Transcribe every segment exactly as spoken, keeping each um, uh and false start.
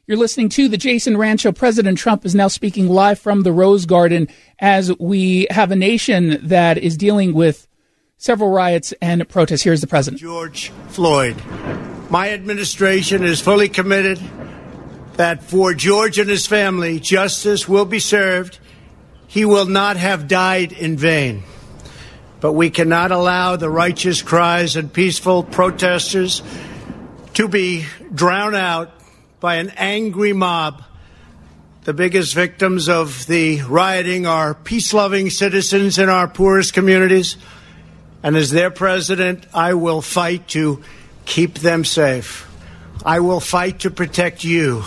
You're listening to the Jason Rand Show. President Trump is now speaking live from the Rose Garden as we have a nation that is dealing with several riots and protests. Here's the president. George Floyd. My administration is fully committed that for George and his family, justice will be served. He will not have died in vain. But we cannot allow the righteous cries and peaceful protesters to be drowned out by an angry mob. The biggest victims of the rioting are peace-loving citizens in our poorest communities. And as their president, I will fight to keep them safe. I will fight to protect you.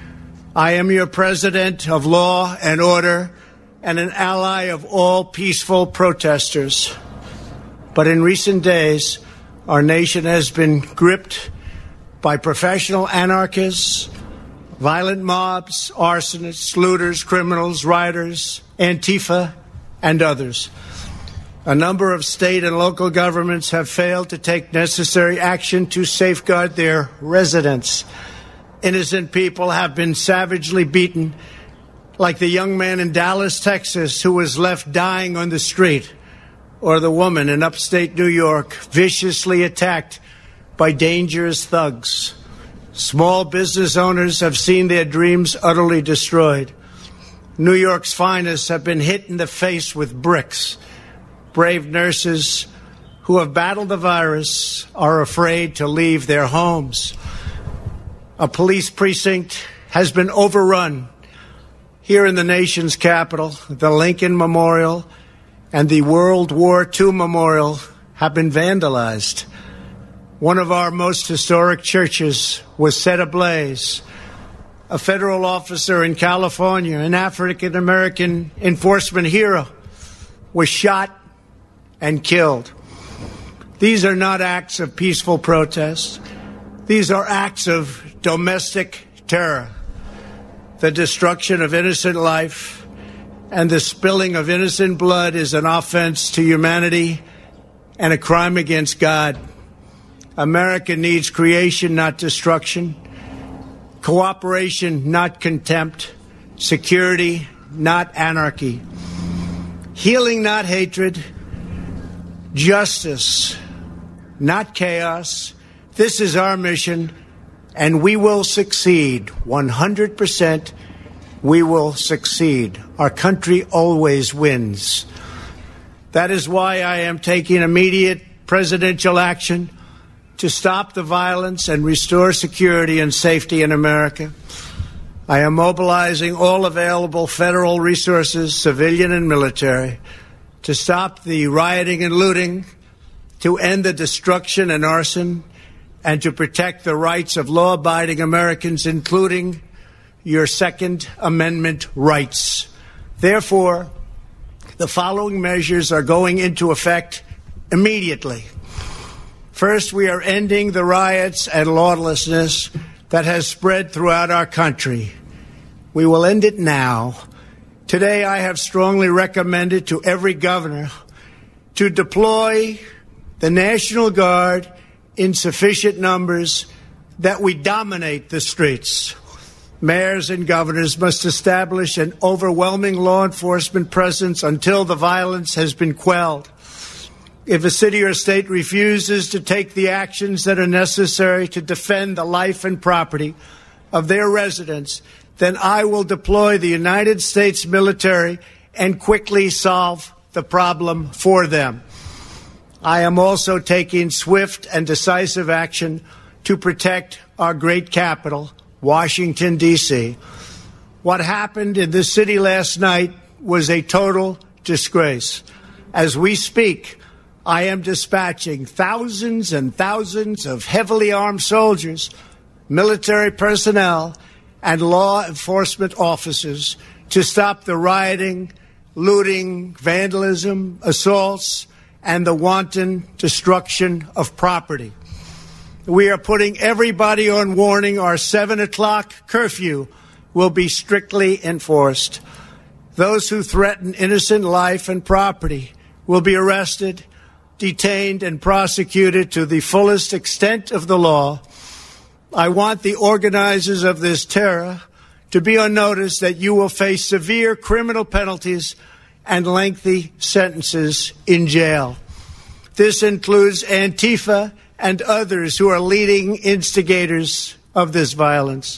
I am your president of law and order and an ally of all peaceful protesters. But in recent days, our nation has been gripped by professional anarchists, violent mobs, arsonists, looters, criminals, rioters, Antifa, and others. A number of state and local governments have failed to take necessary action to safeguard their residents. Innocent people have been savagely beaten, like the young man in Dallas, Texas, who was left dying on the street, or the woman in upstate New York viciously attacked by dangerous thugs. Small business owners have seen their dreams utterly destroyed. New York's finest have been hit in the face with bricks. Brave nurses who have battled the virus are afraid to leave their homes. A police precinct has been overrun here in the nation's capital. The Lincoln Memorial and the World War Two Memorial have been vandalized. One of our most historic churches was set ablaze. A federal officer in California, an African-American enforcement hero, was shot and killed. These are not acts of peaceful protest. These are acts of domestic terror. The destruction of innocent life and the spilling of innocent blood is an offense to humanity and a crime against God. America needs creation, not destruction. Cooperation, not contempt. Security, not anarchy. Healing, not hatred. Justice, not chaos. This is our mission, and we will succeed. one hundred percent we will succeed. Our country always wins. That is why I am taking immediate presidential action to stop the violence and restore security and safety in America. I am mobilizing all available federal resources, civilian and military, to stop the rioting and looting, to end the destruction and arson, and to protect the rights of law-abiding Americans, including your Second Amendment rights. Therefore, the following measures are going into effect immediately. First, we are ending the riots and lawlessness that has spread throughout our country. We will end it now. Today, I have strongly recommended to every governor to deploy the National Guard in sufficient numbers that we dominate the streets. Mayors and governors must establish an overwhelming law enforcement presence until the violence has been quelled. If a city or state refuses to take the actions that are necessary to defend the life and property of their residents, then I will deploy the United States military and quickly solve the problem for them. I am also taking swift and decisive action to protect our great capital, Washington, D C What happened in this city last night was a total disgrace. As we speak, I am dispatching thousands and thousands of heavily armed soldiers, military personnel, and law enforcement officers to stop the rioting, looting, vandalism, assaults, and the wanton destruction of property. We are putting everybody on warning. Our seven o'clock curfew will be strictly enforced. Those who threaten innocent life and property will be arrested, detained, and prosecuted to the fullest extent of the law. I want the organizers of this terror to be on notice that you will face severe criminal penalties and lengthy sentences in jail. This includes Antifa and others who are leading instigators of this violence.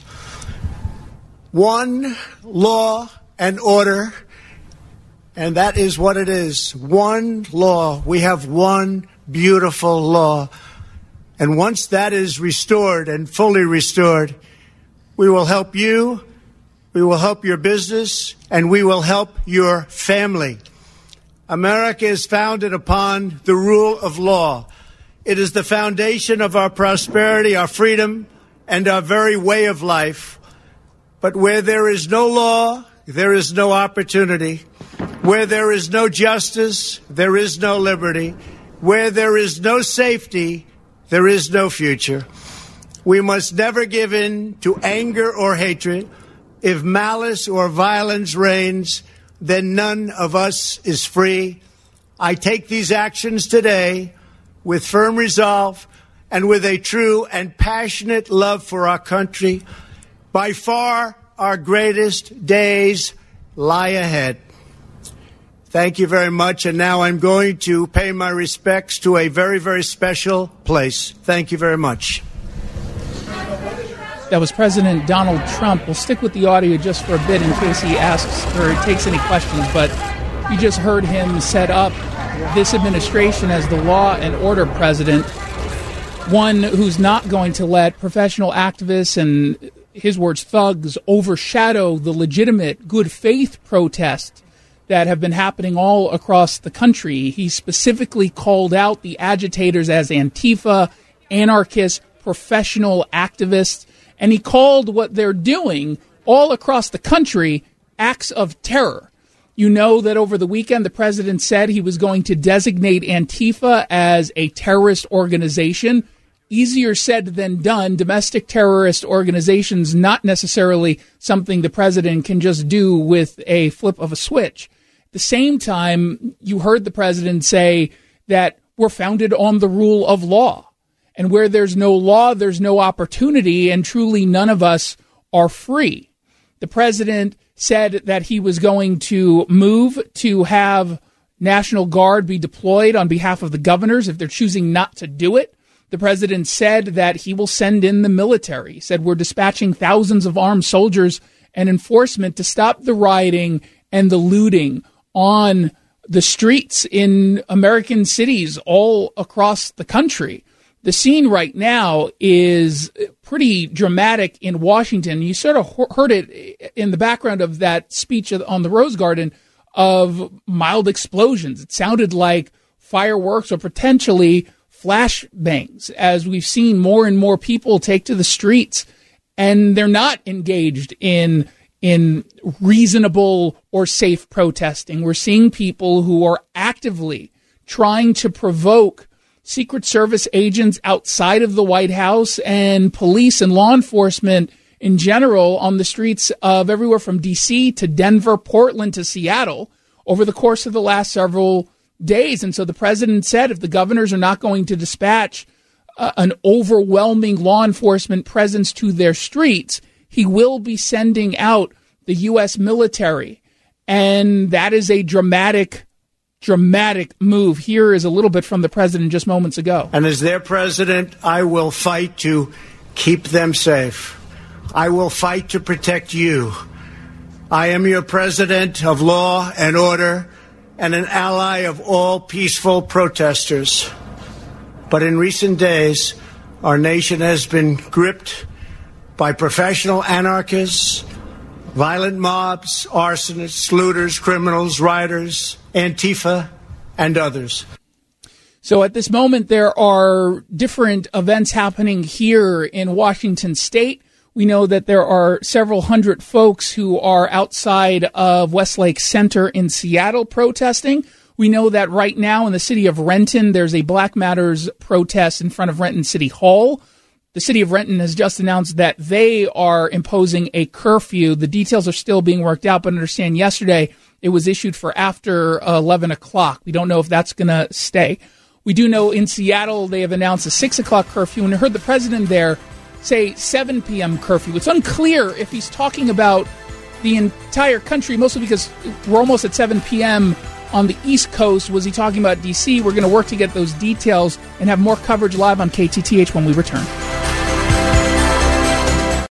One law and order, and that is what it is. One law. We have one beautiful law. And once that is restored and fully restored, we will help you, we will help your business, and we will help your family. America is founded upon the rule of law. It is the foundation of our prosperity, our freedom, and our very way of life. But where there is no law, there is no opportunity. Where there is no justice, there is no liberty. Where there is no safety, there is no future. We must never give in to anger or hatred. If malice or violence reigns, then none of us is free. I take these actions today with firm resolve and with a true and passionate love for our country. By far, our greatest days lie ahead. Thank you very much. And now I'm going to pay my respects to a very, very special place. Thank you very much. That was President Donald Trump. We'll stick with the audio just for a bit in case he asks or takes any questions. But you just heard him set up this administration as the law and order president, one who's not going to let professional activists and, his words, thugs overshadow the legitimate good faith protests that have been happening all across the country. He specifically called out the agitators as Antifa, anarchists, professional activists, and he called what they're doing all across the country acts of terror. You know that over the weekend, the president said he was going to designate Antifa as a terrorist organization. Easier said than done. Domestic terrorist organizations, not necessarily something the president can just do with a flip of a switch. At the same time, you heard the president say that we're founded on the rule of law. And where there's no law, there's no opportunity, and truly none of us are free. The president said that he was going to move to have National Guard be deployed on behalf of the governors if they're choosing not to do it. The president said that he will send in the military. He said we're dispatching thousands of armed soldiers and enforcement to stop the rioting and the looting on the streets in American cities all across the country. The scene right now is pretty dramatic in Washington. You sort of heard it in the background of that speech on the Rose Garden of mild explosions. It sounded like fireworks or potentially flashbangs, as we've seen more and more people take to the streets, and they're not engaged in in reasonable or safe protesting. We're seeing people who are actively trying to provoke Secret Service agents outside of the White House and police and law enforcement in general on the streets of everywhere from D C to Denver, Portland to Seattle over the course of the last several days. And so the president said if the governors are not going to dispatch uh, an overwhelming law enforcement presence to their streets, he will be sending out the U S military. And that is a dramatic Dramatic move. Here is a little bit from the president just moments ago. And as their president, I will fight to keep them safe. I will fight to protect you. I am your president of law and order and an ally of all peaceful protesters. But in recent days, our nation has been gripped by professional anarchists, violent mobs, arsonists, looters, criminals, rioters, Antifa, and others. So at this moment, there are different events happening here in Washington state. We know that there are several hundred folks who are outside of Westlake Center in Seattle protesting. We know that right now in the city of Renton, there's a Black Matters protest in front of Renton City Hall. The city of Renton has just announced that they are imposing a curfew. The details are still being worked out, but understand yesterday it was issued for after eleven o'clock. We don't know if that's going to stay. We do know in Seattle they have announced a six o'clock curfew, and I heard the president there say, seven p.m. curfew. It's unclear if he's talking about the entire country, mostly because we're almost at seven p.m. on the East Coast. Was he talking about D C? We're going to work to get those details and have more coverage live on K T T H when we return.